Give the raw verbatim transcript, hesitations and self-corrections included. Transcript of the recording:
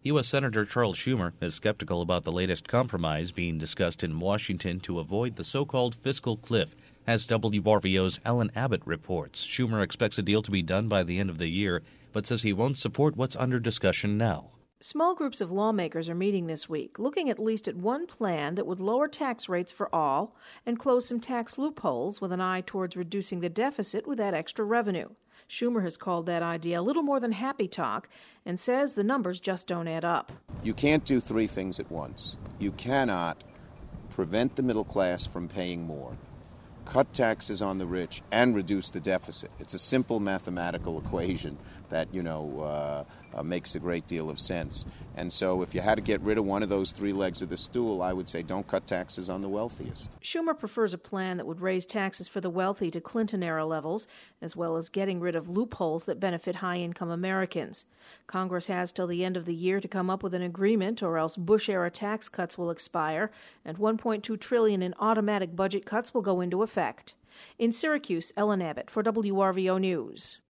U S. Senator Charles Schumer is skeptical about the latest compromise being discussed in Washington to avoid the so-called fiscal cliff. As W R V O's Ellen Abbott reports, Schumer expects a deal to be done by the end of the year, but says he won't support what's under discussion now. Small groups of lawmakers are meeting this week, looking at least at one plan that would lower tax rates for all and close some tax loopholes with an eye towards reducing the deficit with that extra revenue. Schumer has called that idea a little more than happy talk and says the numbers just don't add up. You can't do three things at once. You cannot prevent the middle class from paying more, cut taxes on the rich, and reduce the deficit. It's a simple mathematical equation that, you know, uh, uh, makes a great deal of sense. And so if you had to get rid of one of those three legs of the stool, I would say don't cut taxes on the wealthiest. Schumer prefers a plan that would raise taxes for the wealthy to Clinton-era levels, as well as getting rid of loopholes that benefit high-income Americans. Congress has till the end of the year to come up with an agreement, or else Bush-era tax cuts will expire, and one point two trillion dollars in automatic budget cuts will go into effect. In Syracuse, Ellen Abbott for W R V O News.